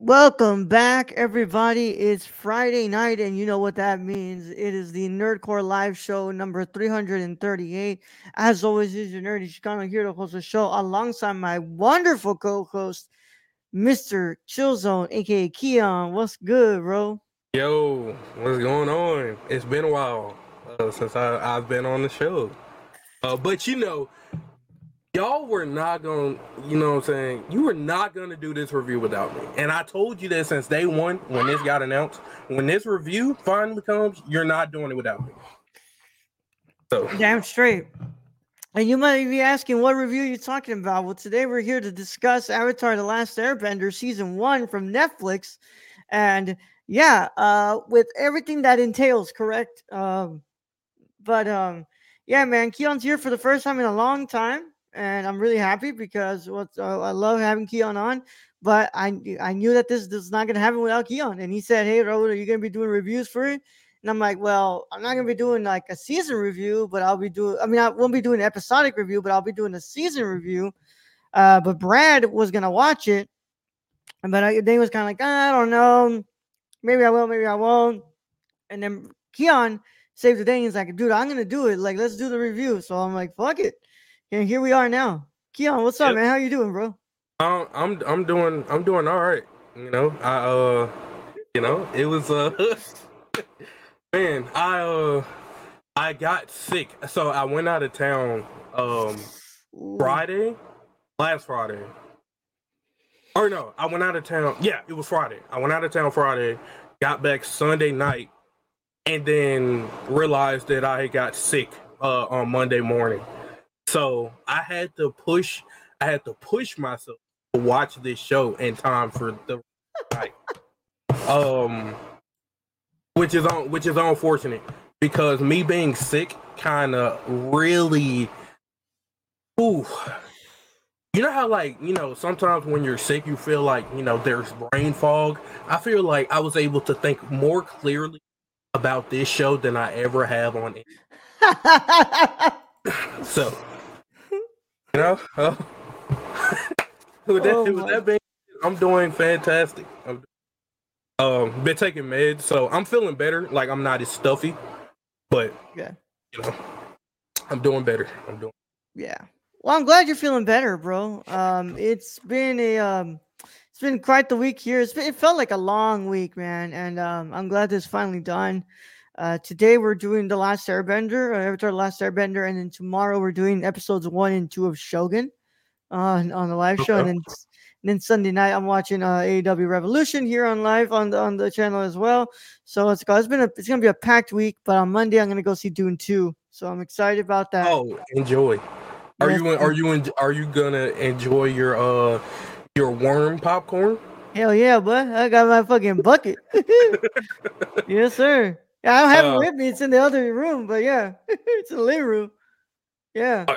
Welcome back, everybody. It's Friday night, and you know what that means. It is the Nerdcore Live Show number 338. As always, is your nerdy Chicano here to host the show alongside my wonderful co-host, Mr. Chillzone, aka Keon. What's good, bro? Yo, what's going on? It's been a while since I've been on the show. But y'all were not going to, what I'm saying? You were not going to do this review without me. And I told you that since day one when this got announced. When this review finally comes, you're not doing it without me. So, Damn straight. And you might be asking what review you're talking about. Well, today we're here to discuss Avatar The Last Airbender Season 1 from Netflix. And yeah, with everything that entails, correct? But yeah, man, Keon's here for the first time in a long time, and I'm really happy because I love having Keon on. But I knew that this is not gonna happen without Keon, and he said, "Hey, Raul, are you gonna be doing reviews for it?" And I'm like, "Well, I'm not gonna be doing like a season review, but I'll be doing. I mean, I won't be doing an episodic review, but I'll be doing a season review." But Brad was gonna watch it, but then he was kind of like, I don't know, maybe I will, maybe I won't. And then Keon saved the day. He's like, dude, I'm gonna do it. Like, let's do the review. So I'm like, fuck it. And here we are now. Keon, what's up, yep. man? How you doing, bro? I'm doing all right. It was man, I got sick. So I went out of town Ooh. Friday, last Friday. Or no, I went out of town. Yeah, it was Friday. I went out of town Friday, got back Sunday night, and then realized that I had got sick on Monday morning. So I had to push myself to watch this show in time for the night. Um, which is unfortunate because me being sick kind of really, ooh. You know how, like, sometimes when you're sick, you feel like, there's brain fog. I feel like I was able to think more clearly about this show than I ever have on it. So, you know, with that being, I'm doing fantastic. Been taking meds, so I'm feeling better. Like, I'm not as stuffy, but, yeah. I'm doing better. Yeah. Well, I'm glad you're feeling better, bro. It's been quite the week here. It felt like a long week, man, and I'm glad this is finally done. Today we're doing the Last Airbender, Avatar: The Last Airbender, and then tomorrow we're doing episodes 1 and 2 of Shogun on the live show, Okay. And then Sunday night I'm watching AEW Revolution here on live on the channel as well. So it's gonna be a packed week, but on Monday I'm gonna go see Dune 2. So I'm excited about that. Oh, enjoy. Are Yes, you gonna enjoy your worm popcorn? hell yeah, bud. I got my fucking bucket. Yes, sir. Yeah, I don't have it Uh, with me. It's in the other room, but yeah, it's in the living room. Yeah.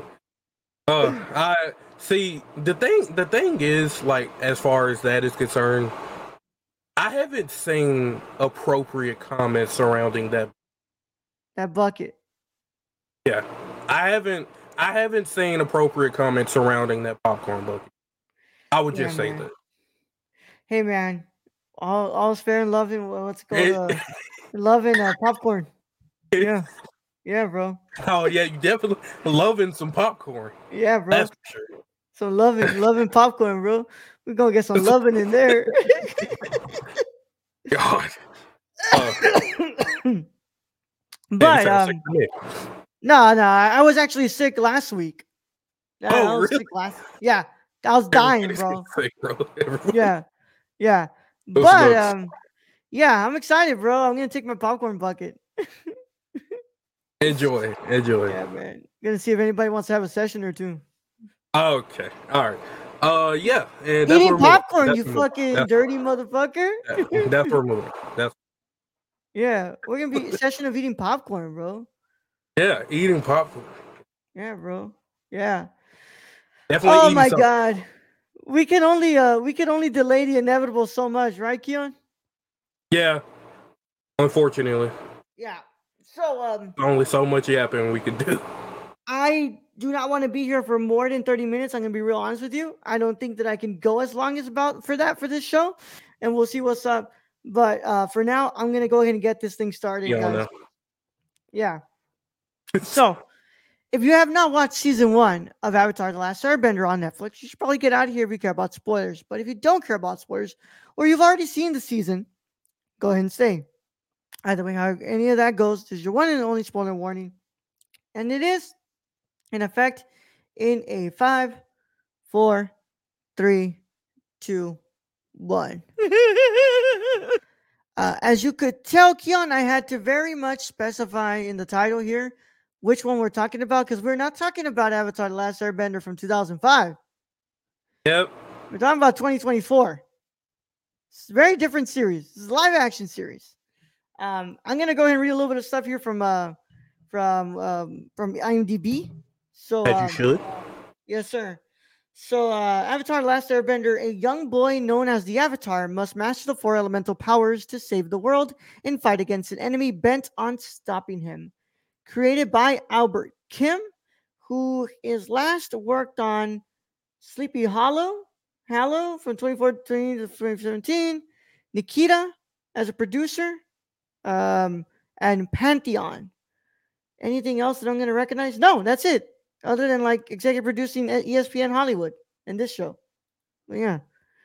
I see. The thing is, like, as far as that is concerned, I haven't seen appropriate comments surrounding that. That bucket. Yeah, I haven't seen appropriate comments surrounding that popcorn bucket. I would Yeah, just say man. Hey, man. All's fair in love and what's it called? that. Love and popcorn. Yeah. Yeah, bro. Oh yeah, you definitely loving some popcorn. Yeah, bro. That's for sure. So loving popcorn, bro. We're gonna get some loving in there. God. Uh, Damn, But sounds sick to me. no, I was actually sick last week. Yeah, I Oh, was really? sick I was dying, Everybody's bro. sick, bro. Everybody. Yeah, yeah. Those But nuts. yeah, I'm excited, bro. I'm gonna take my popcorn bucket. Enjoy. Yeah, man. Gonna see if anybody wants to have a session or two. Okay. All right. Yeah, and that's Eating where we're moving. popcorn, That's you where we're moving. fucking dirty motherfucker. That's where we're moving. That's Yeah, we're gonna be a session of eating popcorn, bro. yeah, eating popcorn. Yeah, bro. Yeah. Definitely Oh eating my something. god. We can only delay the inevitable so much, right, Keon? Yeah. Unfortunately, Yeah. So only so much yapping we could do. I I do not want to be here for more than 30 minutes. I'm gonna be real honest with you. I don't think that I can go as long as about for this show, and we'll see what's up. But for now, I'm gonna go ahead and get this thing started, guys. Yeah. So, if you have not watched season 1 of Avatar: The Last Airbender on Netflix, you should probably get out of here if you care about spoilers. But if you don't care about spoilers, or you've already seen the season, go ahead and stay. Either way, how any of that goes, this is your one and only spoiler warning, and it is in effect in a 5, 4, 3, 2, 1. As you could tell, Keon, I had to very much specify in the title here which one we're talking about, because we're not talking about Avatar: The Last Airbender from 2005. Yep. We're talking about 2024. It's a very different series. This is a live action series. I'm gonna go ahead and read a little bit of stuff here from IMDb. So As you should. Yes, sir. So, Avatar: Last Airbender, a young boy known as the Avatar must master the 4 elemental powers to save the world and fight against an enemy bent on stopping him. Created by Albert Kim, who is last worked on Sleepy Hollow from 2014 to 2017, Nikita as a producer, and Pantheon. Anything else that I'm going to recognize? No, that's it. Other than like executive producing at ESPN Hollywood in this show. But yeah.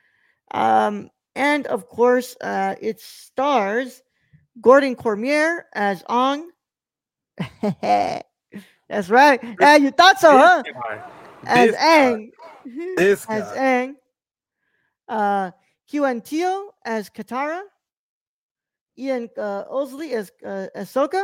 And of course, it stars Gordon Cormier as Ong. That's right. Hey, you thought so, huh? As Aang. This guy. As Aang. Huan Tio as Katara. Ian Osley as Ahsoka.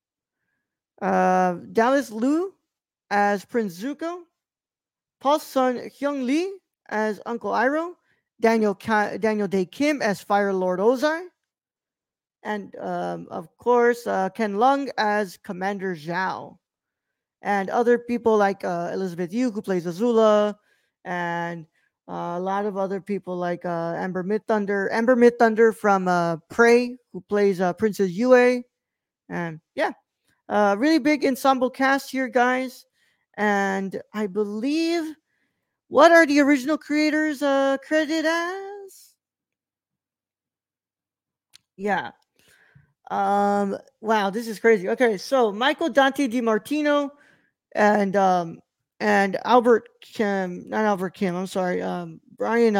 Dallas Liu as Prince Zuko, Paul's son Hyung Lee as Uncle Iroh, Daniel Day Kim as Fire Lord Ozai, and of course Ken Leung as Commander Zhao, and other people like Elizabeth Yu, who plays Azula, and a lot of other people like Amber Midthunder from Prey, who plays Princess Yue, and yeah. Really big ensemble cast here, guys. And I believe, what are the original creators credited as? Yeah. Wow, this is crazy. Okay, so Michael Dante DiMartino and Albert Kim, not Albert Kim. I'm sorry. Brian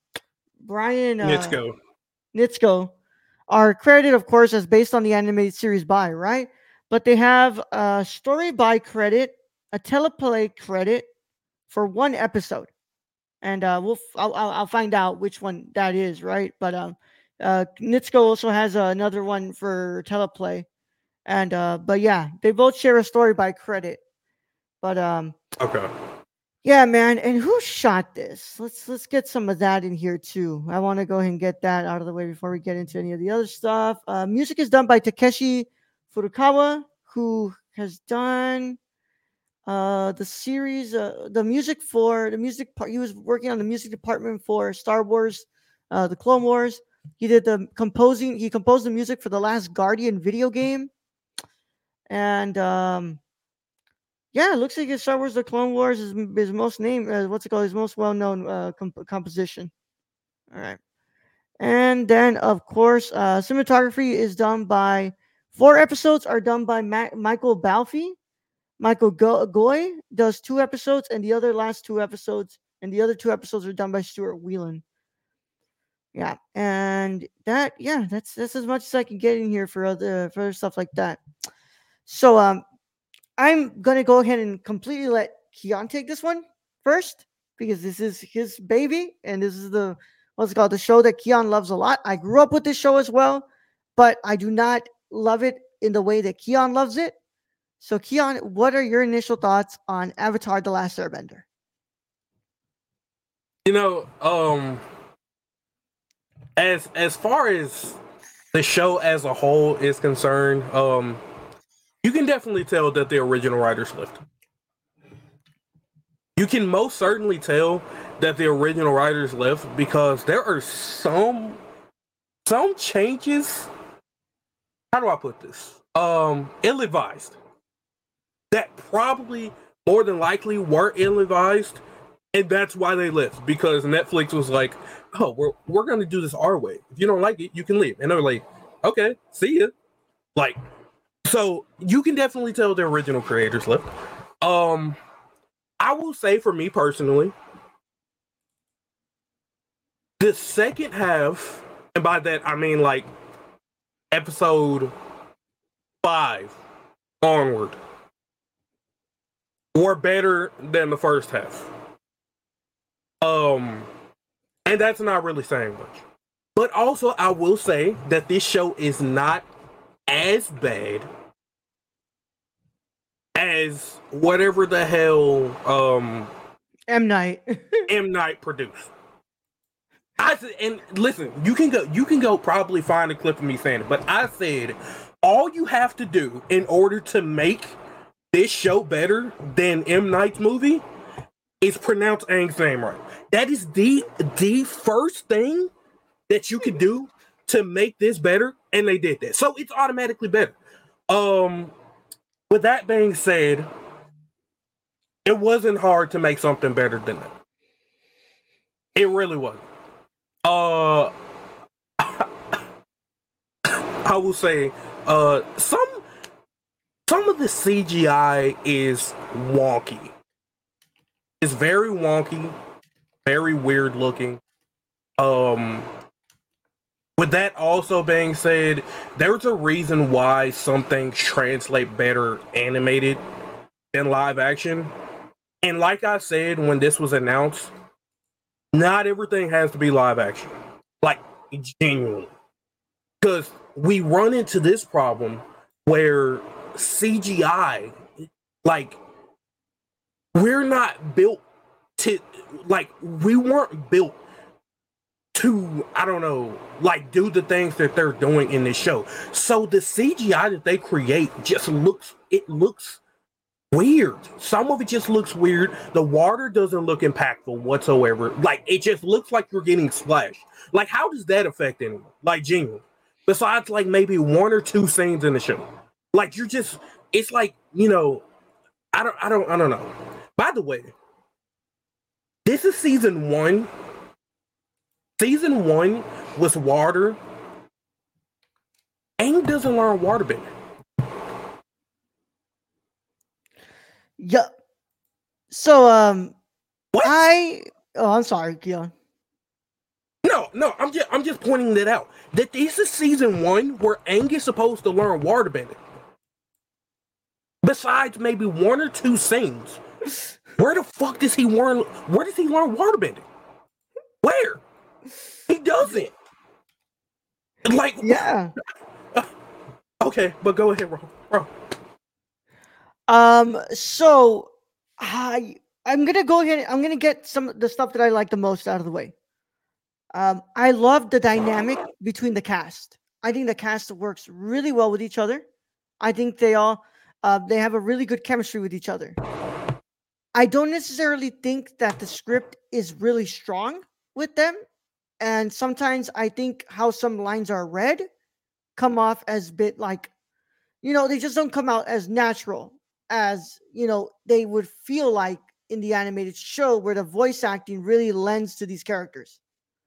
Nitzko are credited, of course, as based on the animated series by, right? But they have a story by credit, a teleplay credit for 1 episode, and I'll find out which one that is, right? But Nitzko also has another one for teleplay, and but yeah, they both share a story by credit. But okay. Yeah, man. And who shot this? Let's get some of that in here too. I want to go ahead and get that out of the way before we get into any of the other stuff. Music is done by Takeshi Furukawa, who has done the series, the music part. He was working on the music department for Star Wars, the Clone Wars. He did the composing. He composed the music for the Last Guardian video game, and yeah, it looks like his Star Wars: The Clone Wars is his most named. What's it called? His most well-known composition. All right, and then of course, cinematography is done by 4 episodes are done by Michael Balfe. Michael Goy does 2 episodes, and the other 2 episodes are done by Stuart Whelan. Yeah, and that's as much as I can get in here for other stuff like that. So I'm gonna go ahead and completely let Keon take this one first, because this is his baby, and this is the show that Keon loves a lot. I grew up with this show as well, but I do not love it in the way that Keon loves it. So, Keon, what are your initial thoughts on Avatar: The Last Airbender? As far as the show as a whole is concerned, you can definitely tell that the original writers left. You can most certainly tell that the original writers left because there are some changes. How do I put this? Ill-advised. That probably more than likely were ill-advised, and that's why they left, because Netflix was like, "Oh, we're gonna do this our way. If you don't like it, you can leave." And they're like, "Okay, see ya." Like, so you can definitely tell the original creators left. I will say, for me personally, the second half, and by that I mean like episode 5 onward, were better than the first half. And that's not really saying much. But also, I will say that this show is not as bad as whatever the hell M. Night. M. Night produced. And listen, you can go probably find a clip of me saying it, but I said all you have to do in order to make this show better than M. Night's movie is pronounce Aang's name right. That is the first thing that you could do to make this better, and they did that. So it's automatically better. With that being said, it wasn't hard to make something better than that. It really wasn't. I will say, some of the CGI is wonky. It's very wonky, very weird looking. With that also being said, there's a reason why some things translate better animated than live action. And like I said, when this was announced, not everything has to be live action. Like, genuinely. Because we run into this problem where CGI, like, we're not built to, like, we weren't built to, I don't know, like, do the things that they're doing in this show. So the CGI that they create just looks weird. Some of it just looks weird. The water doesn't look impactful whatsoever. Like, it just looks like you're getting splashed. Like, how does that affect anyone? Like, genuinely. Besides, like, maybe 1 or 2 scenes in the show. Like, you're just, it's like, you know, I don't know. By the way, this is season 1. Season 1 was water. Aang doesn't learn waterbending. Yeah. So, What? I'm sorry, Keon. No, I'm just pointing that out. That this is season 1 where Aang is supposed to learn waterbending. Besides maybe 1 or 2 scenes, where the fuck does he learn? Where does he learn waterbending? Where? He doesn't. Like, Yeah. Okay, but go ahead, bro. So I'm gonna go ahead. I'm gonna get some of the stuff that I like the most out of the way. I love the dynamic between the cast. I think the cast works really well with each other. I think they all they have a really good chemistry with each other. I don't necessarily think that the script is really strong with them, and sometimes I think how some lines are read come off as a bit like, they just don't come out as natural as, they would feel like in the animated show, where the voice acting really lends to these characters.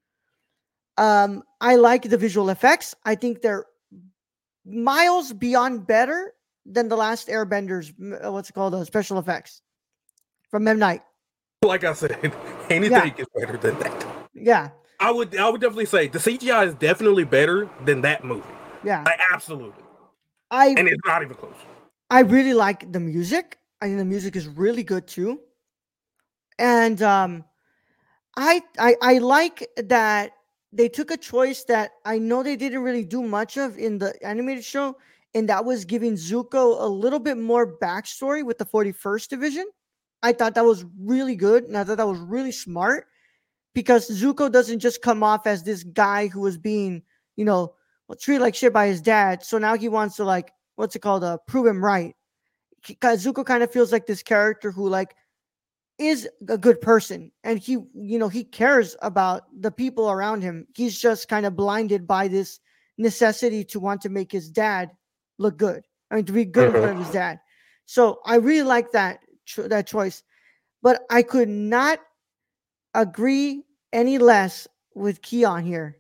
I like the visual effects. I think they're miles beyond better than the last Airbenders. What's it called? Special effects from M. Night. Like I said, anything is better than that. Yeah. I would definitely say the CGI is definitely better than that movie. Yeah. Absolutely. And it's not even close. I really like the music. I think the music is really good too. And I like that they took a choice that I know they didn't really do much of in the animated show, and that was giving Zuko a little bit more backstory with the 41st Division. I thought that was really good, and I thought that was really smart, because Zuko doesn't just come off as this guy who was being, treated like shit by his dad. So now he wants to prove him right. Because Zuko kind of feels like this character who is a good person, and he cares about the people around him. He's just kind of blinded by this necessity to want to make his dad look good. I mean, to be good in front of his dad. So I really like that that choice, but I could not agree any less with Keon here.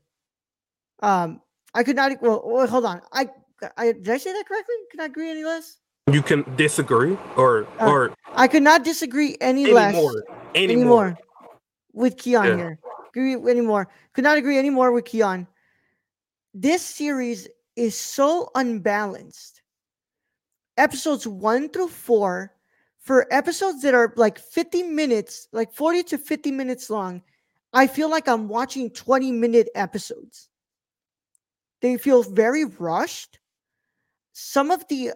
I could not. Well, hold on. I did I say that correctly? Can I agree any less? You can disagree or I could not disagree any less anymore with Keon here. Agree anymore. Could not agree anymore with Keon. This series is so unbalanced. Episodes 1 through 4, for episodes that are like 50 minutes, like 40 to 50 minutes long, I feel like I'm watching 20-minute episodes. They feel very rushed. Some of the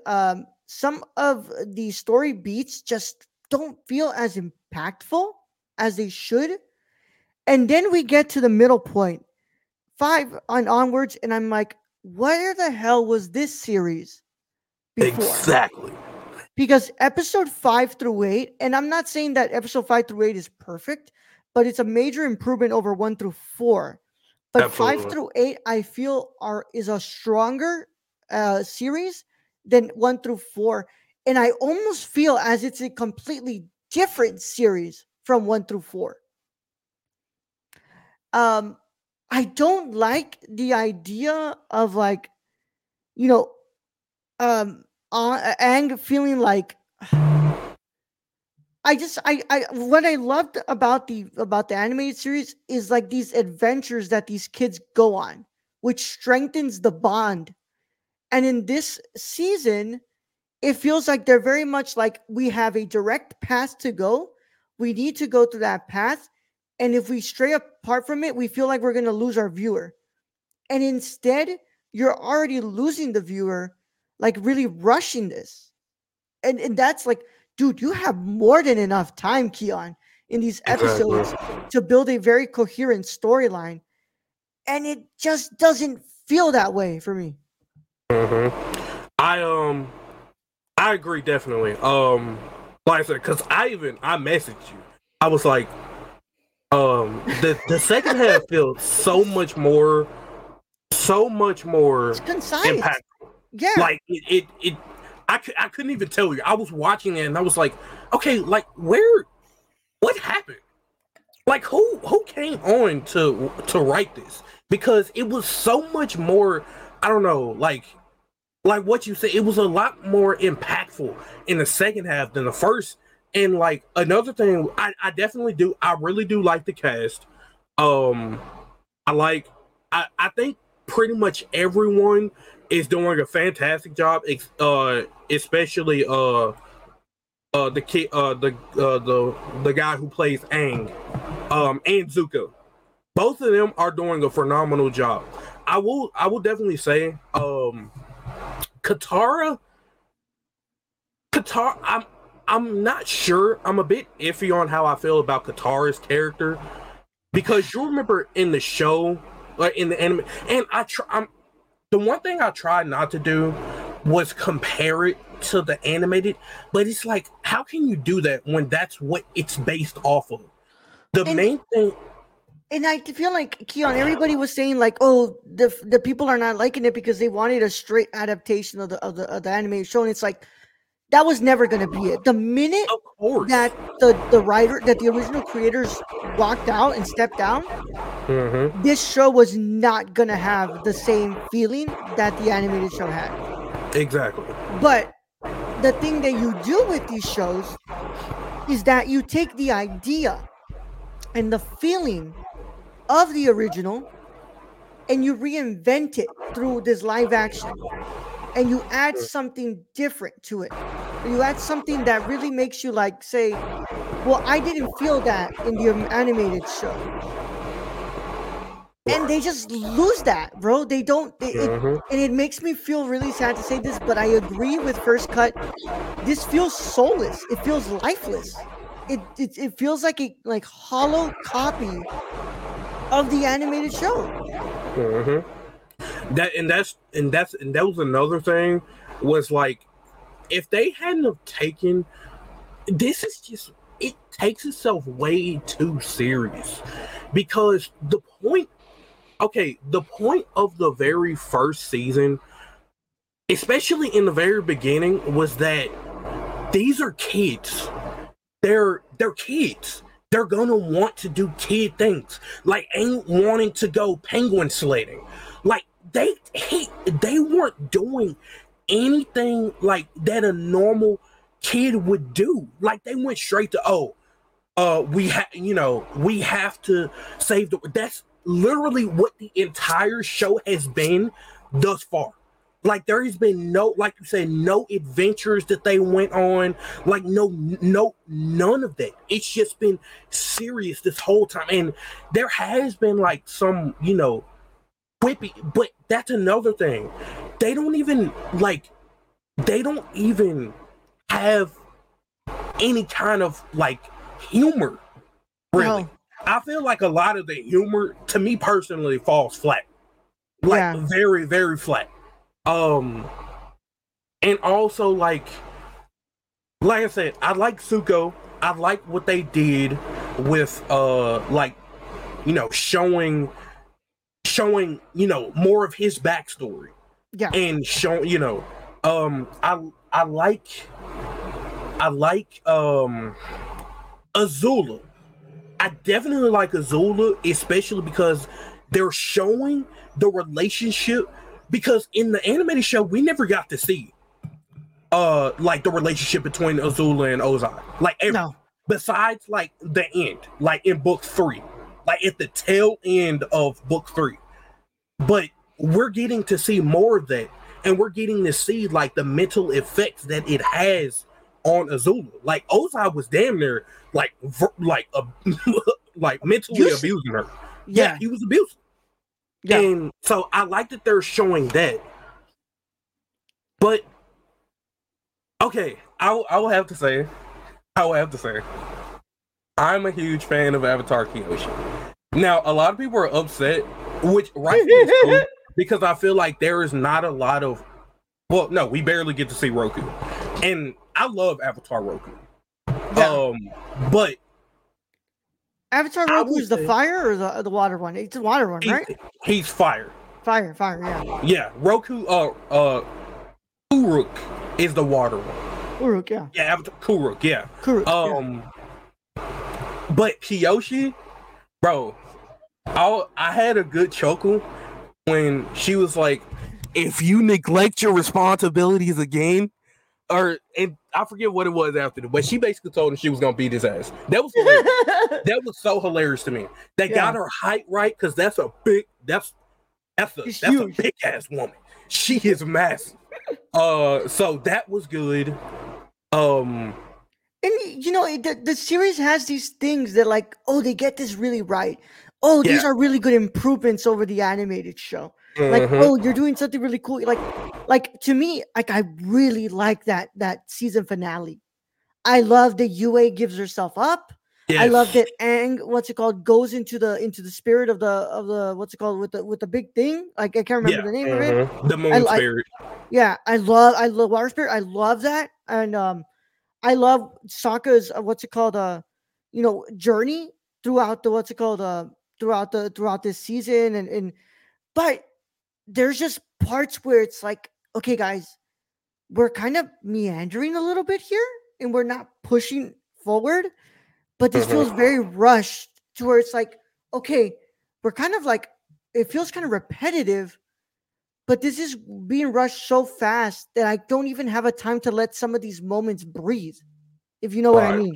story beats just don't feel as impactful as they should. And then we get to the middle point, 5 on onwards, and I'm like, where the hell was this series before? Exactly. Because episode 5 through 8, and I'm not saying that episode 5 through 8 is perfect, but it's a major improvement over 1 through 4. But Absolutely. 5 through 8, I feel is a stronger series than 1 through 4. And I almost feel as it's a completely different series from 1 through 4. I don't like the idea of like, you know, Aang feeling like what I loved about the animated series is like these adventures that these kids go on, which strengthens the bond. And in this season, it feels like they're very much like we have a direct path to go. We need to go through that path. And if we stray apart from it, we feel like we're going to lose our viewer. And instead, you're already losing the viewer, like really rushing this. And that's like, dude, you have more than enough time, Keon, in these episodes to build a very coherent storyline. And it just doesn't feel that way for me. I agree definitely. Like I said, because I messaged you. I was like, the second half feels so much more It's concise. impactful. Yeah. Like I couldn't even tell you. I was watching it and I was like, okay, like what happened? Like who came on to write this? Because it was so much more, I don't know, like what you said, it was a lot more impactful in the second half than the first. And like another thing, I definitely do, I really do like the cast. I think pretty much everyone is doing a fantastic job, especially the kid, the guy who plays Aang, and Zuko. Both of them are doing a phenomenal job. I will definitely say, Katara, I'm not sure. I'm a bit iffy on how I feel about Katara's character, because you remember in the show, like in the anime, and the one thing I tried not to do was compare it to the animated, but it's like, how can you do that when that's what it's based off of? Main thing. And I feel like, Keon, everybody was saying like, oh, the people are not liking it because they wanted a straight adaptation of the animated show, and it's like, that was never going to be it. The minute that the writer, that the original creators walked out and stepped down, this show was not going to have the same feeling that the animated show had. Exactly. But the thing that you do with these shows is that you take the idea and the feeling of the original and you reinvent it through this live action, and you add something different to it. You add something that really makes you like say, well, I didn't feel that in the animated show. And they just lose that, bro. They don't, and it makes me feel really sad to say this, but I agree with First Cut. This feels soulless. It feels lifeless. It feels like a hollow copy of the animated show. That was another thing, was like, if they hadn't have taken, this is just, it takes itself way too serious, because the point of the very first season, especially in the very beginning, was that these are kids. they're kids. They're gonna want to do kid things, like ain't wanting to go penguin sledding. Like they weren't doing anything like that a normal kid would do. Like they went straight to we have to save the. That's literally what the entire show has been thus far. Like there has been no, like you said, no adventures that they went on. Like none of that. It's just been serious this whole time. And there has been like some, quippy, but that's another thing. They don't even have any kind of like humor. Really. No. I feel like a lot of the humor, to me personally, falls flat. Like very, very flat. And also like I said, I like Zuko. I like what they did with showing more of his backstory. Yeah. And showing I like Azula. I definitely like Azula, especially because they're showing the relationship. Because in the animated show, we never got to see the relationship between Azula and Ozai. Like besides like the end, like in book 3, like at the tail end of book 3. But we're getting to see more of that, and we're getting to see like the mental effects that it has on Azula. Like Ozai was damn near like mentally abusing her. Yeah, he was abusive. Yeah. And so I like that they're showing that. But okay, I will have to say, I'm a huge fan of Avatar Kyoshi. Now, a lot of people are upset, which rightfully so, because I feel like there is not a lot of. Well, no, we barely get to see Roku, and I love Avatar Roku. Yeah. But Avatar Roku is the fire or the water one? It's the water one, right? He's fire. Fire, yeah. Yeah, Roku, Kuruk is the water one. Kuruk, yeah. Yeah, Avatar Kuruk, yeah. Kuruk, But Kyoshi, bro, I had a good chuckle when she was like, if you neglect your responsibilities again, and I forget what it was after that, but she basically told him she was gonna beat his ass. That was hilarious. That was so hilarious to me. They got her height right, because that's a big ass woman. She is massive. So that was good. And the series has these things that like, they get this really right. These are really good improvements over the animated show. Like, you're doing something really cool. Like to me, like I really like that season finale. I love that Yue gives herself up. Yes. I love that Aang, goes into the spirit of the what's it called with the big thing. Like I can't remember the name of it. The moon spirit. I love water spirit. I love that, and I love Sokka's journey throughout throughout this season, and but there's just parts where it's like, okay, guys, we're kind of meandering a little bit here, and we're not pushing forward. But this feels very rushed to where it's like, okay, we're kind of like, it feels kind of repetitive, but this is being rushed so fast that I don't even have a time to let some of these moments breathe, if you know what I mean.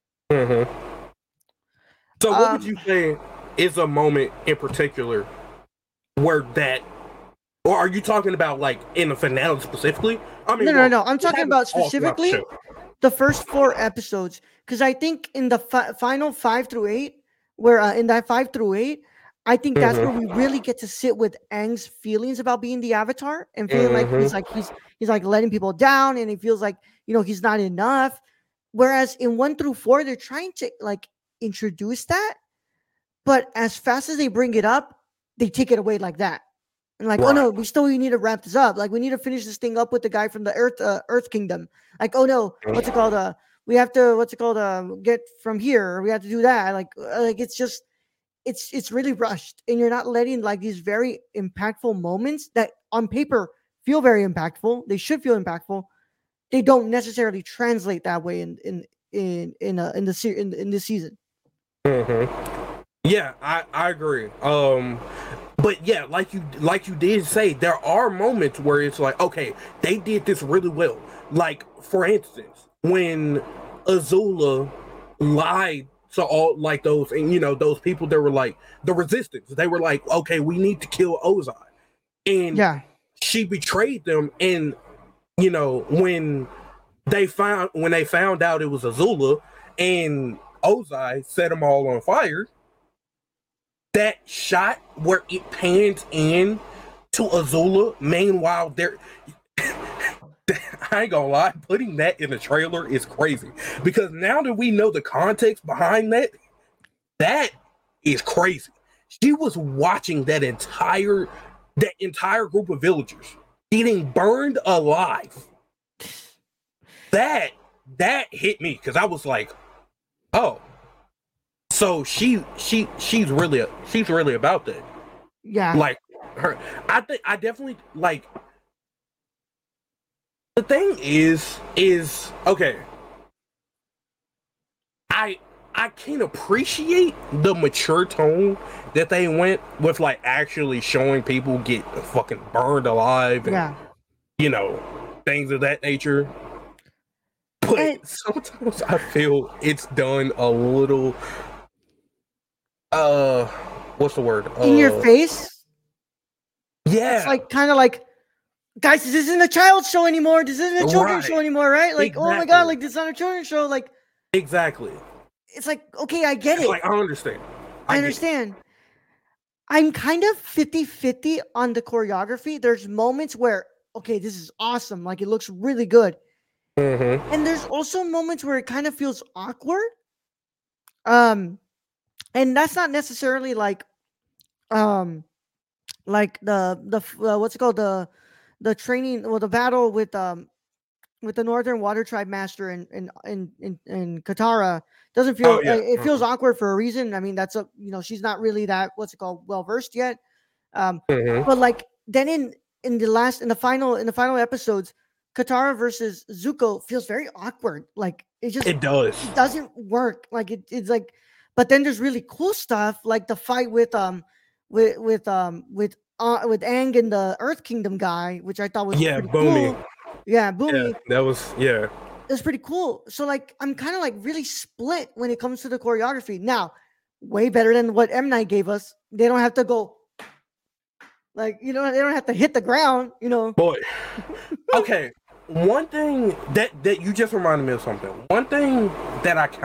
So what would you say is a moment in particular where that, or are you talking about like in the finale specifically? I mean, no. I'm talking about specifically the first 4 episodes, because I think in the final 5 through 8, where in that 5 through 8, I think that's where we really get to sit with Aang's feelings about being the Avatar and feeling like he's like letting people down, and he feels like he's not enough. Whereas in 1 through 4, they're trying to like introduce that, but as fast as they bring it up, they take it away like that. And like, oh no, we still need to wrap this up. Like, we need to finish this thing up with the guy from the Earth Kingdom. Like, oh no, what's it called? We have to get from here. Or we have to do that. Like it's just, it's really rushed, and you're not letting like these very impactful moments that on paper feel very impactful. They should feel impactful. They don't necessarily translate that way in in this season. Yeah, I agree. But yeah, like you did say, there are moments where it's like, okay, they did this really well. Like, for instance, when Azula lied to all like those, and those people that were like the resistance, they were like, okay, we need to kill Ozai, and she betrayed them. And when they found out it was Azula and Ozai set them all on fire, that shot where it pans in to Azula, meanwhile they're I ain't gonna lie, putting that in the trailer is crazy, because now that we know the context behind that is crazy. She was watching that entire group of villagers getting burned alive. That hit me, because I was like, oh, so she's really about that. Yeah. Like her, I definitely like. The thing is okay. I can appreciate the mature tone that they went with, like actually showing people get fucking burned alive and things of that nature. But sometimes I feel it's done a little what's the word? In your face? Yeah. It's like kind of like, guys, this isn't a child show anymore. This isn't a children's show anymore, right? Like, exactly. Oh my god, like this is not a children's show. Like, exactly. It's like, okay, I get it. Like, I understand. I understand. I'm kind of 50-50 on the choreography. There's moments where, okay, this is awesome. Like, it looks really good. And there's also moments where it kind of feels awkward. And that's not necessarily like the what's it called, the training or the battle with the Northern Water Tribe Master in Katara. Doesn't feel it feels awkward for a reason. I mean, that's she's not really that well versed yet. But like then in the final episodes, Katara versus Zuko feels very awkward. Like it doesn't work. Like it's like, but then there's really cool stuff like the fight with Aang and the Earth Kingdom guy, which I thought was pretty Boomy. Cool. Yeah, Boomy. Yeah, that was It was pretty cool. So like I'm kind of like really split when it comes to the choreography. Now, way better than what M Night gave us. They don't have to go like they don't have to hit the ground. Boy, okay. One thing that you just reminded me of something. One thing that I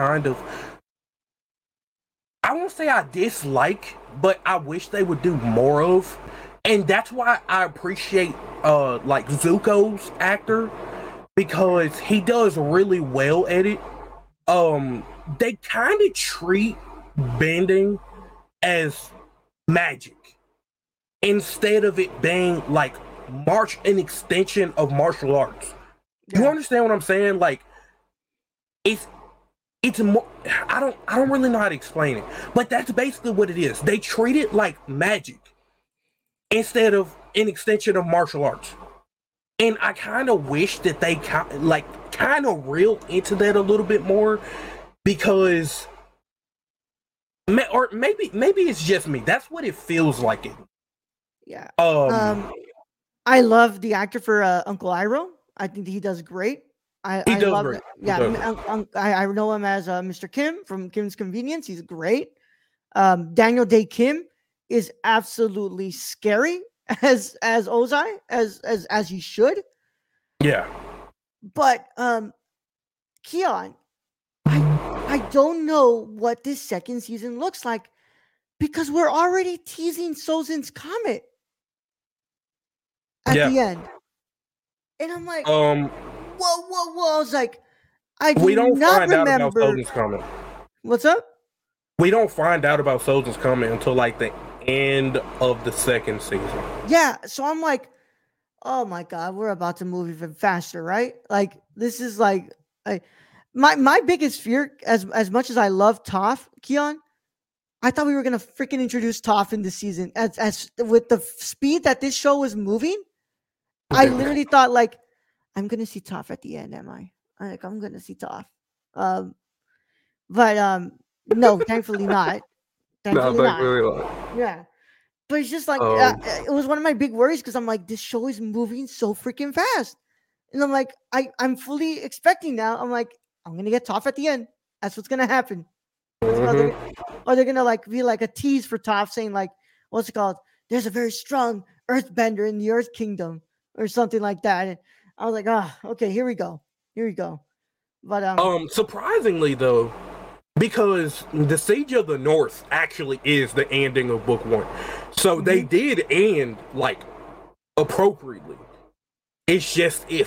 won't say I dislike, but I wish they would do more of. And that's why I appreciate like Zuko's actor, because he does really well at it. They kind of treat bending as magic instead of it being like an extension of martial arts. You understand what I'm saying? Like it's more, I don't really know how to explain it, but that's basically what it is. They treat it like magic instead of an extension of martial arts. And I kind of wish that they kind of reel into that a little bit more, because or maybe it's just me. That's what it feels like. Yeah. I love the actor for Uncle Iroh. I think he does great. I love great. Yeah, I know him as Mr. Kim from Kim's Convenience. He's great. Daniel Day Kim is absolutely scary as Ozai, as he should. Yeah. But Keon, I don't know what this second season looks like, because we're already teasing Sozin's Comet at the end. And I'm like, whoa. I was like, we don't find out about Sozin's Comet. What's up? We don't find out about Sozin's Comet until like the end of the second season. Yeah, so I'm like, oh my god, we're about to move even faster, right? Like this is like my biggest fear, as much as I love Toph, Keon, I thought we were gonna freaking introduce Toph in this season. As with the speed that this show was moving, I literally thought like, I'm gonna see Toph at the end. Am I? I'm gonna see Toph. But no, thankfully not. No, Thankfully not. thankfully not. Yeah. But it's just like Um, it was one of my big worries because I'm like, this show is moving so freaking fast. And I'm like, I'm fully expecting now. I'm like, I'm gonna get Toph at the end. That's what's gonna happen. mhm. Or they're gonna like be like a tease for Toph saying like, what's it called? There's a very strong earthbender in the Earth Kingdom or something like that. And I was like, okay, here we go. Here we go. But Surprisingly though, because the Siege of the North actually is the ending of book one, so they did end like appropriately. It's just it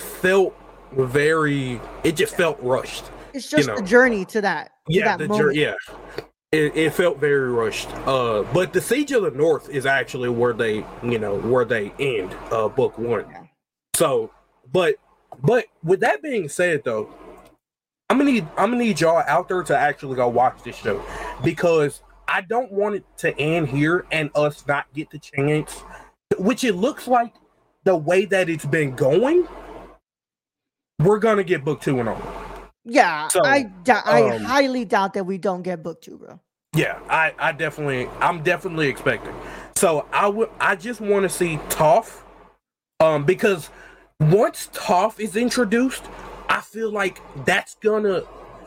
just felt rushed. it's just the journey to that. Yeah, that moment. It felt very rushed. But the Siege of the North is actually where they end book one. Yeah. So, but with that being said, though, I'm gonna need y'all out there to actually go watch this show, because I don't want it to end here and us not get the chance, which it looks like the way that it's been going, we're gonna get book two and all. Yeah, So, I highly doubt that we don't get book two, bro. Yeah, I'm definitely expecting. So I just want to see Toph, because once Toph is introduced, I feel like Toph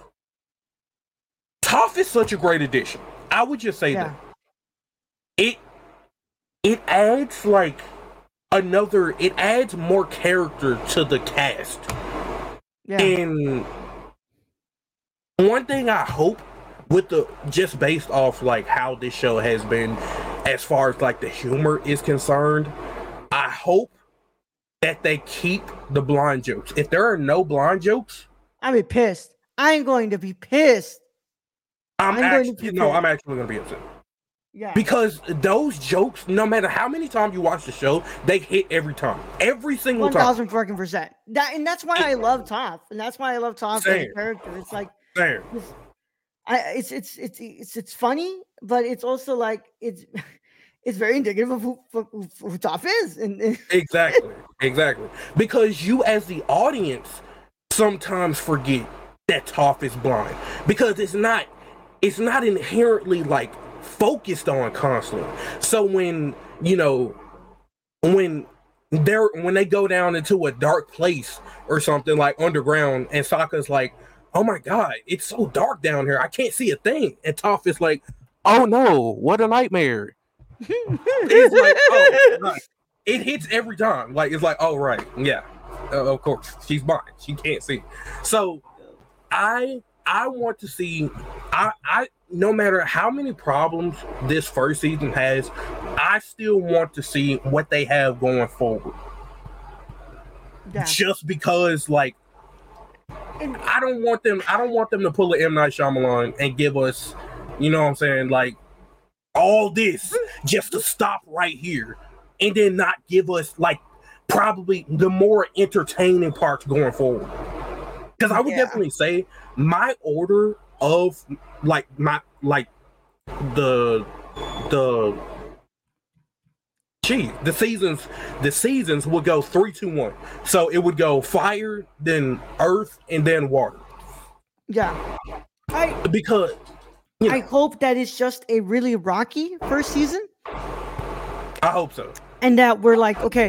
is such a great addition. I would just say that it adds like it adds more character to the cast. Yeah. And one thing I hope, just based off like how this show has been as far as like the humor is concerned, I hope that they keep the blind jokes. If there are no blind jokes, I'll be pissed. I ain't going to be pissed. I'm actually gonna be upset. Yeah. Because those jokes, no matter how many times you watch the show, they hit every time. Every single time. 1,000%. That's why I love Toph. And that's why I love Toph as a character. It's like it's funny, but it's also like it's very indicative of who Toph is. And exactly. Because you as the audience sometimes forget that Toph is blind. Because it's not inherently like focused on constantly. So when they go down into a dark place or something like underground, and Sokka's like, oh my god, it's so dark down here, I can't see a thing, and Toph is like, oh no, what a nightmare. It's like, oh right. It hits every time. Like it's like, oh right, yeah, of course she's blind, she can't see. So I want to see, I no matter how many problems this first season has, I still want to see what they have going forward. Yeah. Just because, like, I don't want them to pull an M. Night Shyamalan and give us, you know what I'm saying, like all this just to stop right here and then not give us like probably the more entertaining parts going forward. Because I would definitely say my order of the seasons would go 3, 2, 1. So it would go fire, then earth, and then water. Yeah. I hope that it's just a really rocky first season. I hope so. And that we're like, okay,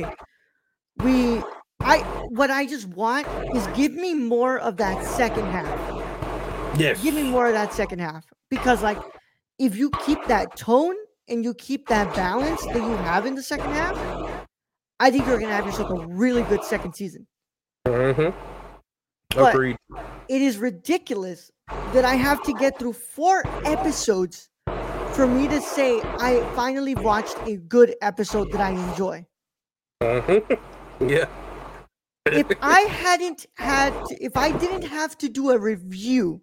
what I just want is give me more of that second half. Yes. Give me more of that second half. Because like if you keep that tone and you keep that balance that you have in the second half, I think you're gonna have yourself a really good second season. Mm-hmm. Agreed. It is ridiculous that I have to get through 4 episodes for me to say I finally watched a good episode that I enjoy. Mm-hmm. Yeah. If I didn't have to do a review,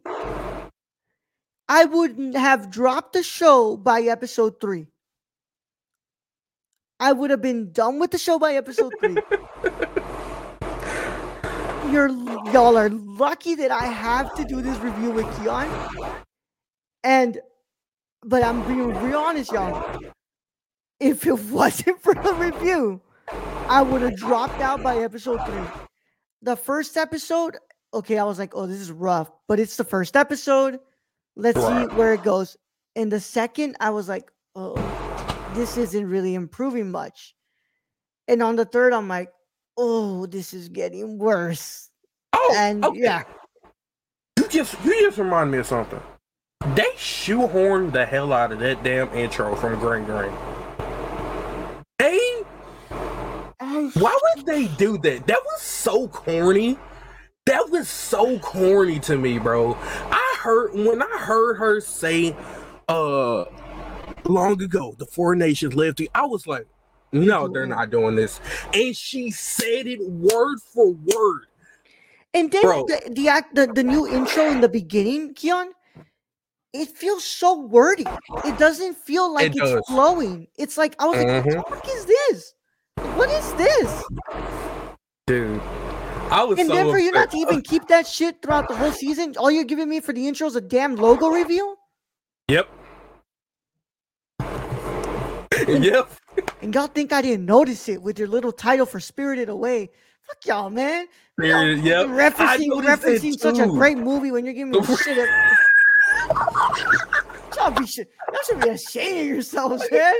I wouldn't have dropped the show by episode 3. I would have been done with the show by episode 3. Y'all are lucky that I have to do this review with Keon. But I'm being real honest, y'all. If it wasn't for the review, I would have dropped out by episode 3. The first episode, okay, I was like, oh, this is rough. But it's the first episode. Let's see Right. where it goes. In the second, I was like, oh, this isn't really improving much. And on the third, I'm like, oh, this is getting worse. Oh, And okay. yeah, You just remind me of something. They shoehorned the hell out of that damn intro from Green Green. Why would they do that? That was so corny. That was so corny to me, bro. When I heard her say, long ago, the four nations lived together, I was like, no, they're not doing this. And she said it word for word. And then Bro. the new intro in the beginning, Keon, it feels so wordy. It doesn't feel like it's flowing. It's like, I was like, what the fuck is this? What is this? Dude, I was and so then for you upset. not to even keep that shit throughout the whole season, all you're giving me for the intro is a damn logo reveal? Yep. Yep. And y'all think I didn't notice it with your little title for Spirited Away. Fuck y'all, man. Yep. Referencing such a great movie when you're giving me shit. Y'all should be ashamed of yourselves, man.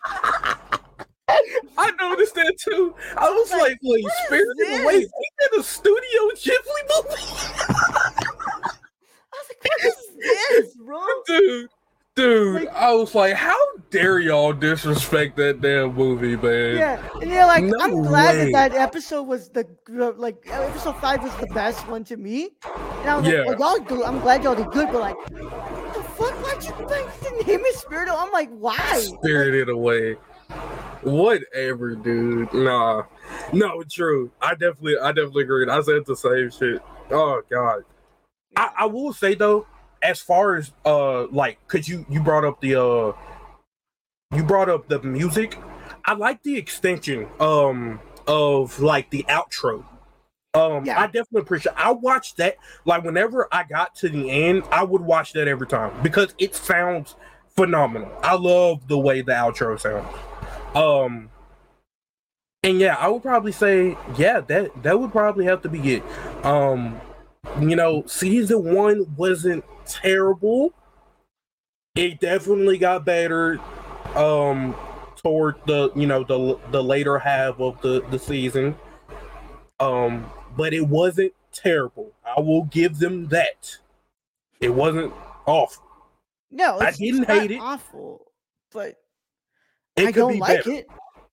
I noticed that too. I was like, wait, Spirited Away? Ain't that a Studio Ghibli movie? I was like, what is this, bro? Dude, like, I was like, how dare y'all disrespect that damn movie, man? Yeah, and you're like, no I'm glad way. that episode was episode 5 was the best one to me. And I was like, oh, I'm glad y'all did good, but like, what the fuck? Why'd you the name is Spirited? I'm like, why? Spirited Away. Whatever, dude. Nah. No, true. I definitely agree. I said the same shit. Oh god. I will say though, as far as cause you brought up the music. I like the extension of like the outro. I definitely appreciate. I watched that like whenever I got to the end, I would watch that every time because it sounds phenomenal. I love the way the outro sounds. And yeah, I would probably say that would probably have to be it. Season 1 wasn't terrible. It definitely got better toward the later half of the season. But it wasn't terrible. I will give them that. It wasn't awful. No, I didn't hate it. Awful, but I don't like it.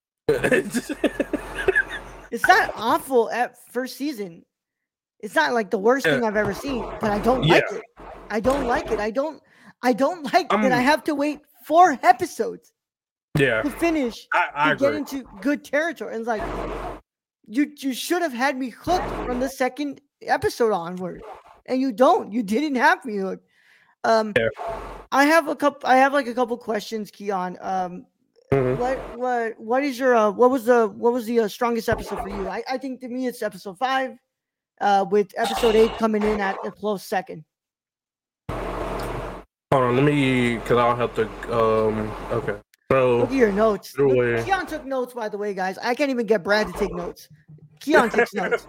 It's not awful at first season. It's not like the worst thing I've ever seen, but I don't like it. I don't like it. I don't like that I have to wait 4 episodes to finish to get into good territory. And it's like you should have had me hooked from the second episode onward. And you don't. You didn't have me hooked. I have a couple questions, Keon. What is your what was the strongest episode for you? I think to me it's episode 5, with episode 8 coming in at a close second. Hold on, because I'll have to. Okay, so look at your notes. Keon took notes, by the way, guys. I can't even get Brad to take notes. Keon takes notes.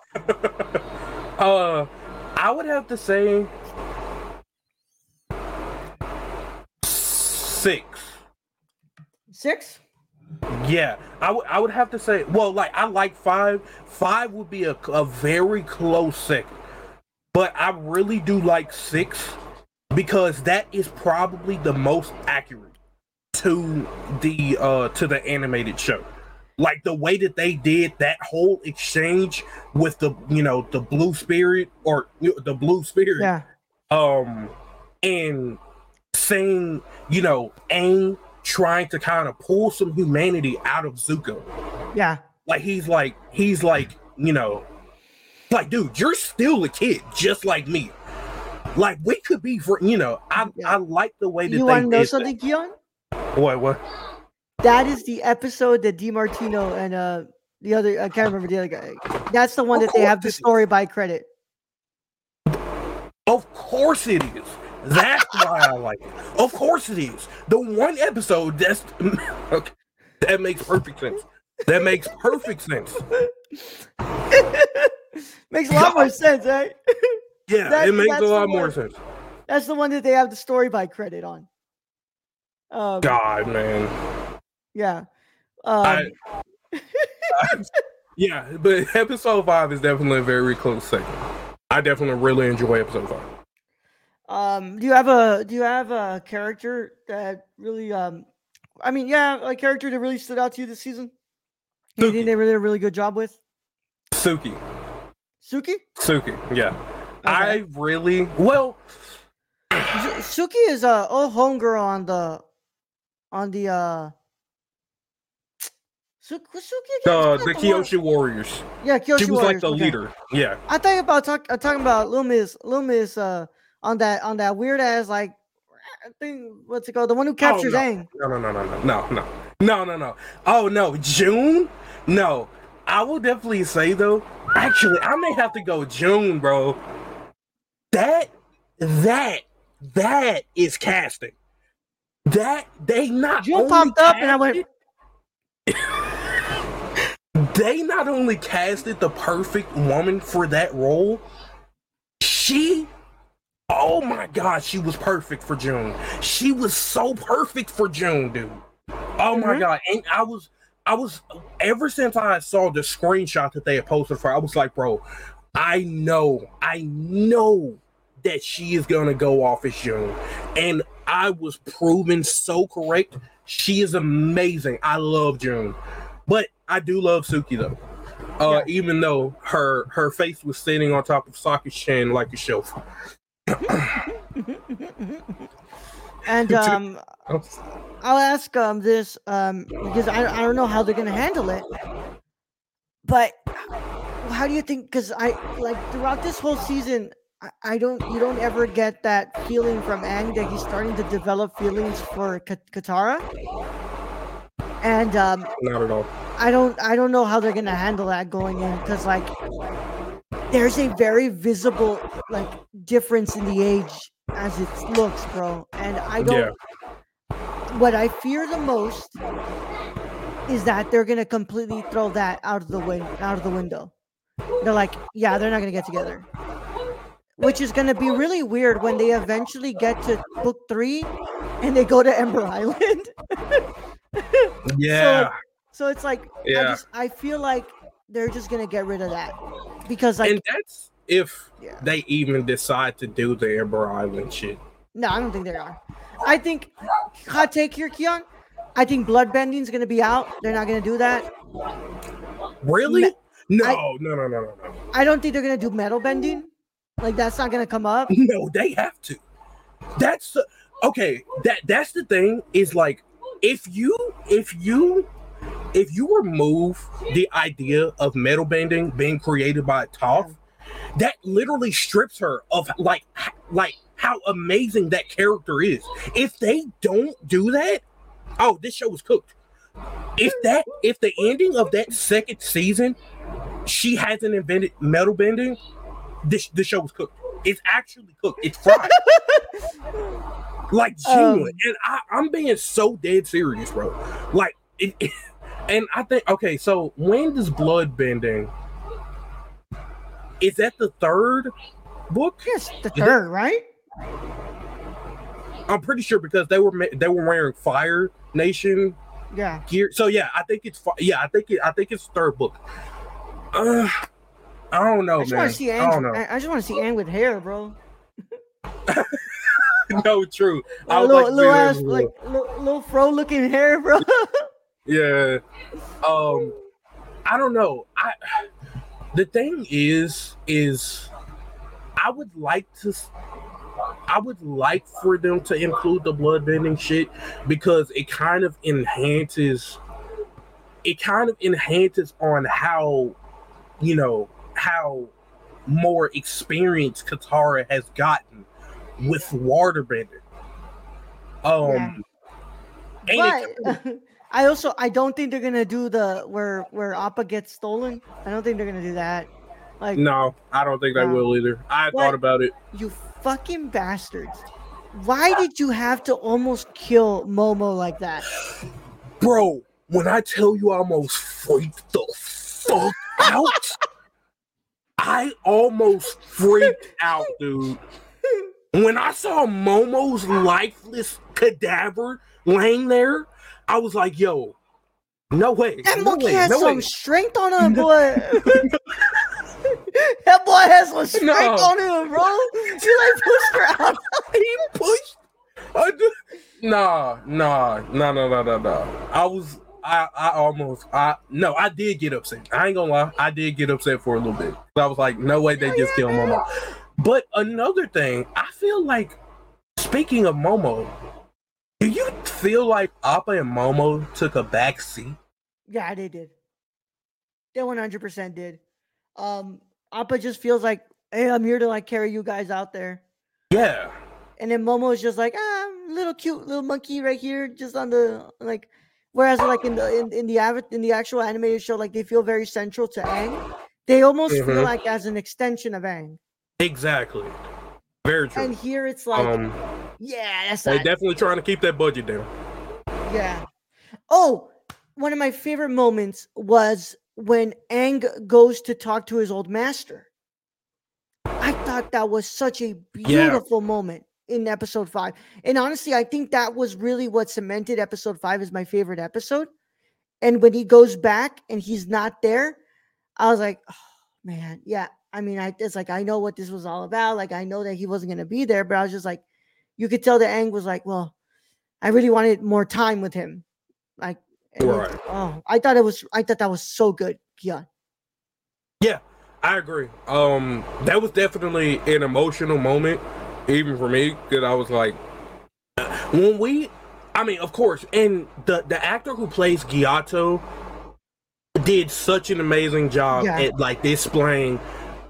I would have to say 6. 6? Yeah, I would have to say. Well, like I like 5. 5 would be a very close second, but I really do like 6 because that is probably the most accurate to the animated show. Like the way that they did that whole exchange with the blue spirit or the blue spirit. Yeah. And saying, Aang trying to kind of pull some humanity out of Zuko. Yeah. Like he's like, like, dude, you're still a kid, just like me. Like we could be I like the way that you want to know something, Keon? What? That is the episode that DiMartino and the other, I can't remember the other guy. That's the one that they have the story by credit. Of course it is. That's why I like it. Of course it is. The one episode that's okay. That makes perfect sense. That makes perfect sense. Makes a lot more sense, right? Yeah, it makes a lot more sense. That's the one that they have the story by credit on. God, man. Yeah. Yeah, but episode 5 is definitely a very close second. I definitely really enjoy episode 5. Do you have a character that really a character that really stood out to you this season? You think they really did a really good job with? Suki, yeah. Okay. I really Suki is a homegirl on the the Kyoshi Warriors. Yeah, Kyoshi Warriors. She was like the leader. Yeah. I thought about talking about Lil Miss on that weird ass like thing. What's it called? The one who captures Aang. No. Oh no, June? No. I will definitely say though. Actually, I may have to go June, bro. That is casting. That they not June only popped up and I went. They not only casted the perfect woman for that role, oh my god, she was perfect for June. She was so perfect for June, dude. Oh my god. And I was ever since I saw the screenshot that they had posted for her, I was like, bro, I know that she is gonna go off as June. And I was proven so correct. She is amazing. I love June. But I do love Suki though. Even though her face was sitting on top of Saki's chin like a shelf. And I'll ask this because I don't know how they're gonna handle it. But how do you think? Because I like throughout this whole season, you don't ever get that feeling from Aang that he's starting to develop feelings for Katara. And not at all. I don't know how they're gonna handle that going in because like there's a very visible like difference in the age as it looks, bro. And I don't. Yeah. What I fear the most is that they're gonna completely throw that out of the window. They're like, yeah, they're not gonna get together, which is gonna be really weird when they eventually get to book 3 and they go to Ember Island. Yeah. So it's like, I feel like they're just gonna get rid of that because like, and that's if they even decide to do the Ember Island shit. No, I don't think they are. I think hot take here, Keon. I think bloodbending is gonna be out. They're not gonna do that. Really? No. I don't think they're gonna do metal bending. Like that's not gonna come up. No, they have to. That's okay. That's the thing. Is like if you remove the idea of metal bending being created by Toph, that literally strips her of like how amazing that character is. If they don't do that, this show is cooked. If the ending of that second season, she hasn't invented metal bending, the show is cooked. It's actually cooked. It's fried. Like genuine. And I'm being so dead serious, bro. Like and I think so when does blood bending? Is that the third book? Yes, the third, right? I'm pretty sure because they were wearing Fire Nation gear. So I think it's I think it's third book. I don't know, man. I just want to see Aang with hair, bro. No, true. Little fro looking hair, bro. Yeah. I don't know. The thing is I would like for them to include the bloodbending shit because it kind of enhances on how, how more experienced Katara has gotten with waterbending. I don't think they're gonna do the where Appa gets stolen. I don't think they're gonna do that. Like, no, I don't think they will either. I thought about it. You fucking bastards! Why did you have to almost kill Momo like that, bro? When I tell you, I almost freaked the fuck out. I almost freaked out, dude. When I saw Momo's lifeless cadaver laying there, I was like, yo, no way. That no monkey way, has no some way. strength on him, boy. That boy has some strength No. on him, bro. He like pushed her out. He pushed. No. I did get upset. I ain't gonna lie. I did get upset for a little bit. I was like, no way they just killed Momo. But another thing, I feel like, speaking of Momo, do you feel like Appa and Momo took a back seat? Yeah, they did. They 100% did. Appa just feels like, hey, I'm here to like carry you guys out there. Yeah. And then Momo is just like, little cute little monkey right here, just on the like. Whereas like in the actual animated show, like they feel very central to Aang. They almost feel like as an extension of Aang. Exactly. Very true. And here it's like, yeah, that's they not, definitely trying to keep that budget down. yeah. Oh, one of my favorite moments was when Aang goes to talk to his old master. I thought that was such a beautiful moment in episode 5. And honestly, I think that was really what cemented episode 5 as my favorite episode. And when he goes back and he's not there, I was like, oh, man, yeah. I mean, it's like, I know what this was all about. Like, I know that he wasn't going to be there, but I was just like, you could tell that Aang was like, well, I really wanted more time with him. Like, right. I thought that was so good, Keon. Yeah, I agree. That was definitely an emotional moment, even for me, that I was like, of course, and the actor who plays Gyatso did such an amazing job at like displaying,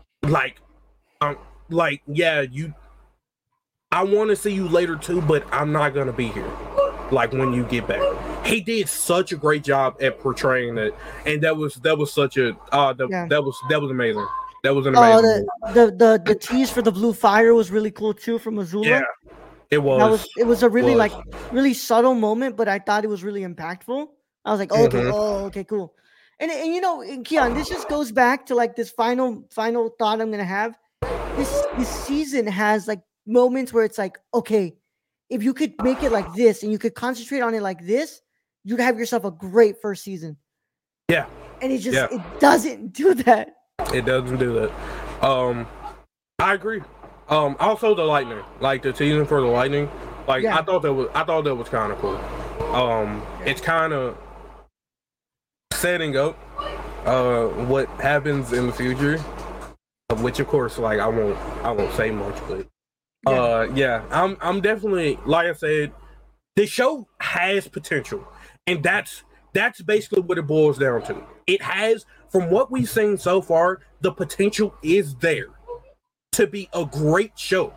I want to see you later too, but I'm not gonna be here. Like when you get back, he did such a great job at portraying it, and that was such a that was amazing. That was an amazing. The tease for the blue fire was really cool too from Azula. Yeah, it was. It was a really like really subtle moment, but I thought it was really impactful. I was like, okay, cool. And you know, Keon, this just goes back to like this final thought I'm gonna have. This season has like moments where it's like, okay, if you could make it like this and you could concentrate on it like this, you'd have yourself a great first season. Yeah. And it doesn't do that. It doesn't do that. I agree. Also the lightning, like the teasing for the lightning, like I thought that was kind of cool. It's kind of setting up what happens in the future, which of course, like I won't say much, but I'm definitely, like I said, the show has potential, and that's basically what it boils down to. It has, from what we've seen so far, the potential is there to be a great show.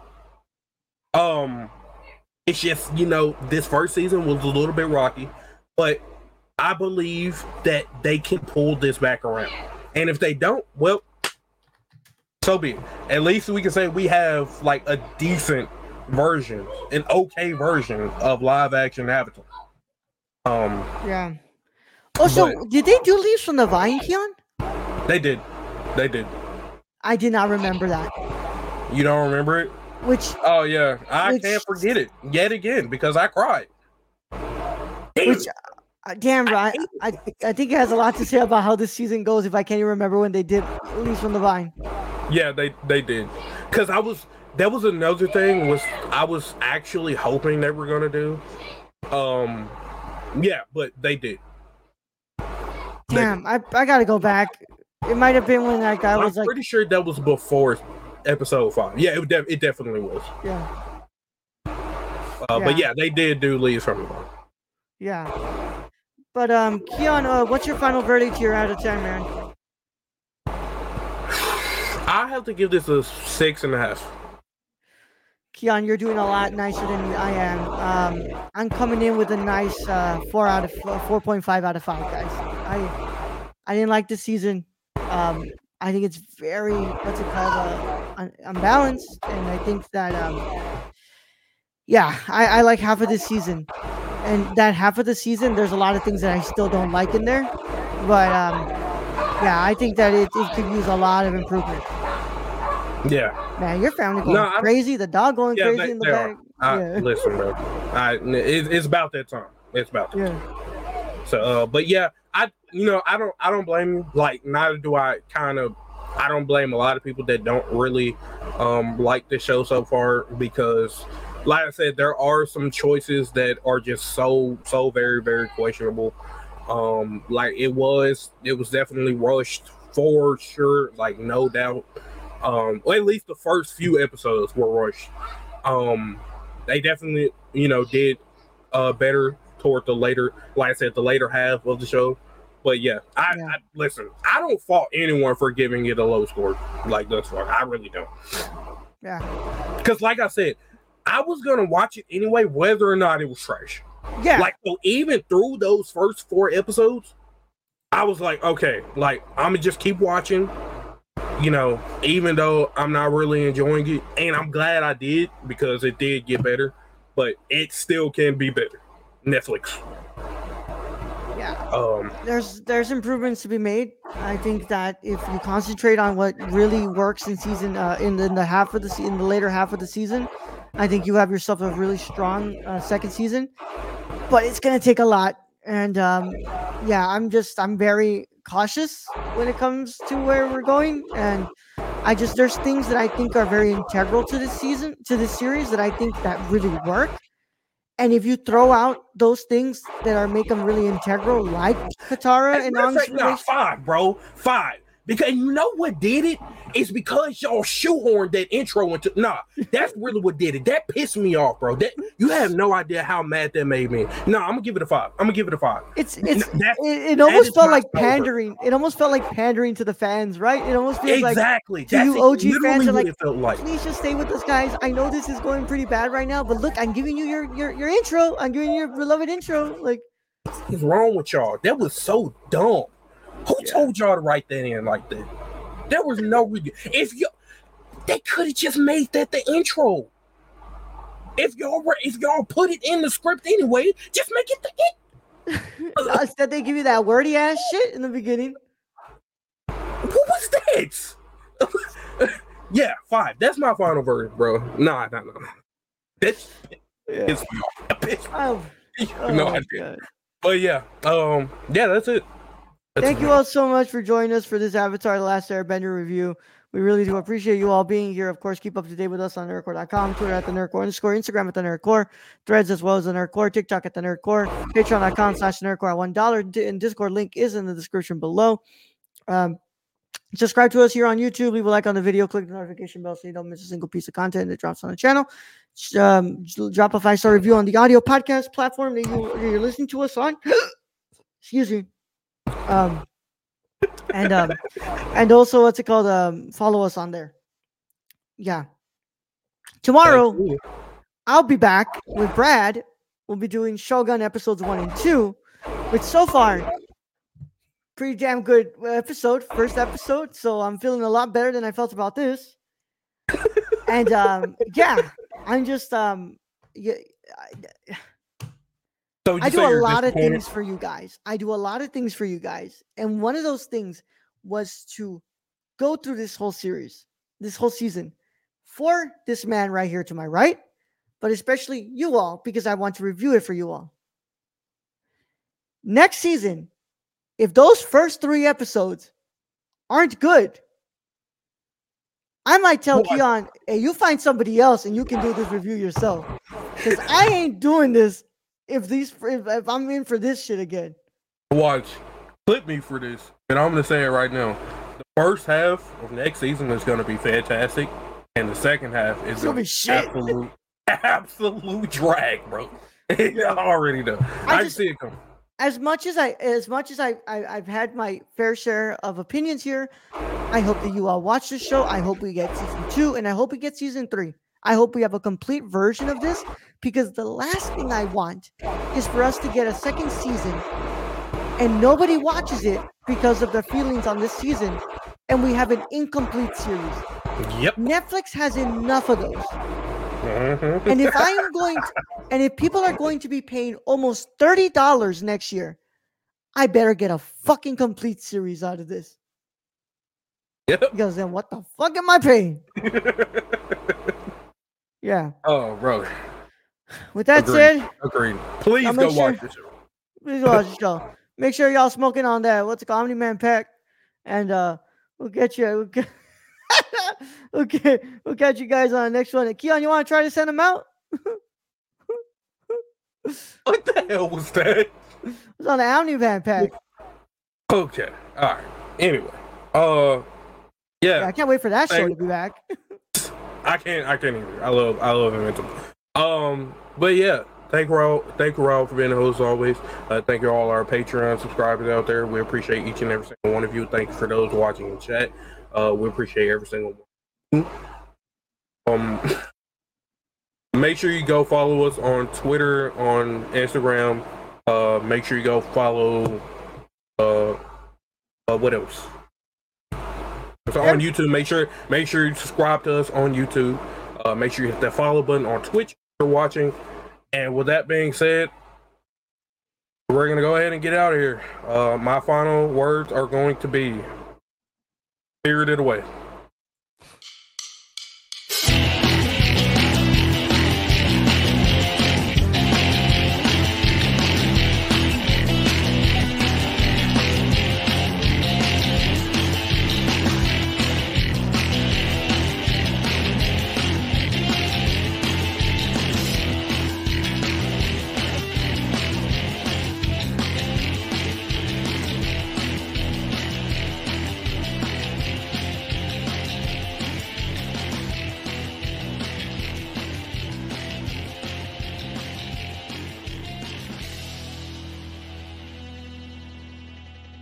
It's just, this first season was a little bit rocky, but I believe that they can pull this back around. And if they don't, well, so be it. At least we can say we have like a decent version, an okay version of live action Avatar. Yeah. Also, did they do Leaves from the Vine, Keon? They did. I did not remember that. You don't remember it? Oh yeah, I can't forget it yet again because I cried. Damn, bro, I think it has a lot to say about how this season goes if I can't even remember when they did Leaves from the Vine. Yeah, they did. Because that was another thing was I was actually hoping they were gonna do. Yeah, but they did. Damn, I gotta go back. It might have been when that guy was like. I'm pretty sure that was before episode 5. Yeah, it definitely was. Yeah. But yeah, they did do Leaves from the Vine. Yeah. But Keon, what's your final verdict here out of 10, man? I have to give this a 6.5. Keon, you're doing a lot nicer than I am. I'm coming in with a nice 4.5 out of 5, guys. I didn't like this season. I think it's very unbalanced, and I think that I like half of this season, and that half of the season there's a lot of things that I still don't like in there, but I think that it could use a lot of improvement. Yeah. Man, your family going crazy. The dog going crazy in the back. Listen, bro. It's about that time. It's about that time. So, but yeah, I don't blame you. Like, neither do I. I don't blame a lot of people that don't really like the show so far, because, like I said, there are some choices that are just so very, very questionable. Like, it was definitely rushed for sure, like, no doubt. Well, at least the first few episodes were rushed. They definitely, did better toward the later, like I said, the later half of the show. But yeah, I listen, I don't fault anyone for giving it a low score like thus far. I really don't. Yeah. Because, like I said, I was gonna watch it anyway, whether or not it was trash. Yeah. Like, so even through those first 4 episodes, I was like, okay, like, I'm gonna just keep watching. Even though I'm not really enjoying it, and I'm glad I did, because it did get better, but it still can be better. Netflix. Yeah. There's improvements to be made. I think that if you concentrate on what really works in season, in the later half of the season, I think you have yourself a really strong second season. But it's gonna take a lot, and I'm very cautious when it comes to where we're going, and there's things that I think are very integral to this series that I think that really work. And if you throw out those things that make them really integral, like Katara and Aang's relationship, 5, bro, 5. Because you know what did it? It's because y'all shoehorned that intro into. That's really what did it. That pissed me off, bro. That you have no idea how mad that made me. I'm gonna give it a 5. It almost felt like pandering. It almost felt like pandering to the fans, right? It almost feels exactly. To you OG fans are like, it felt like, please just stay with us, guys. I know this is going pretty bad right now, but look, I'm giving you your intro. I'm giving you your beloved intro. Like, what's wrong with y'all? That was so dumb. Who told y'all to write that in like that? There was no reason. They could have just made that the intro. If y'all put it in the script anyway, just make it the Instead, they give you that wordy ass shit in the beginning. What was that? Yeah, 5. That's my final version, bro. No. That's it's no idea. But yeah, that's it. Thank you all so much for joining us for this Avatar: The Last Airbender review. We really do appreciate you all being here. Of course, keep up to date with us on nerdcore.com, Twitter at the nerdcore_, Instagram at the nerdcore, Threads as well as the nerdcore, TikTok at the nerdcore, Patreon.com/nerdcore at $1, and Discord link is in the description below. Subscribe to us here on YouTube. Leave a like on the video. Click the notification bell so you don't miss a single piece of content that drops on the channel. Drop a 5-star review on the audio podcast platform that you're listening to us on. Excuse me. And also, what's it called? Follow us on there. Yeah. Tomorrow, I'll be back with Brad. We'll be doing Shogun episodes 1 and 2, which so far, pretty damn good first episode. So I'm feeling a lot better than I felt about this. And I'm just I do a lot of things for you guys. And one of those things was to go through this whole series, this whole season, for this man right here to my right, but especially you all, because I want to review it for you all. Next season, if those first 3 episodes aren't good, I might tell Keon, hey, you find somebody else and you can do this review yourself. Because I ain't doing this if I'm in for this shit again. Watch. Clip me for this. And I'm going to say it right now. The first half of next season is going to be fantastic. And the second half is going to be shit. Absolute drag, bro. I already know. I see it coming. As much as I've had my fair share of opinions here, I hope that you all watch this show. I hope we get season 2, and I hope we get season 3. I hope we have a complete version of this, because the last thing I want is for us to get a second season and nobody watches it because of their feelings on this season, and we have an incomplete series. Yep. Netflix has enough of those. And if people are going to be paying almost $30 next year, I better get a fucking complete series out of this. Yep. He goes, then what the fuck am I paying? Yeah. Oh, bro. With that Agreed. said, Agreed. Please I'll go make watch sure- the show. please watch the show. Make sure y'all smoking on that. What's it called? Omni-Man Pack. And we'll get you. We'll catch you guys on the next one. Keon, you want to try to send them out? What the hell was that? It's on the Omni-Man Pack. Okay. All right. Anyway. Yeah, I can't wait for that show to Thank- be back. I can't either. I love Invincible. But yeah, thank you all for being the host as always. Thank you all our Patreon subscribers out there. We appreciate each and every single one of you. Thank you for those watching in chat. We appreciate every single one. Make sure you go follow us on Twitter, on Instagram. Make sure you go follow what else? It's on YouTube. Make sure you subscribe to us on YouTube. Make sure you hit that follow button on Twitch if you're watching. And with that being said, we're gonna go ahead and get out of here. My final words are going to be Spirited Away.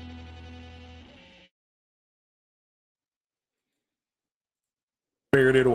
Spirited Away.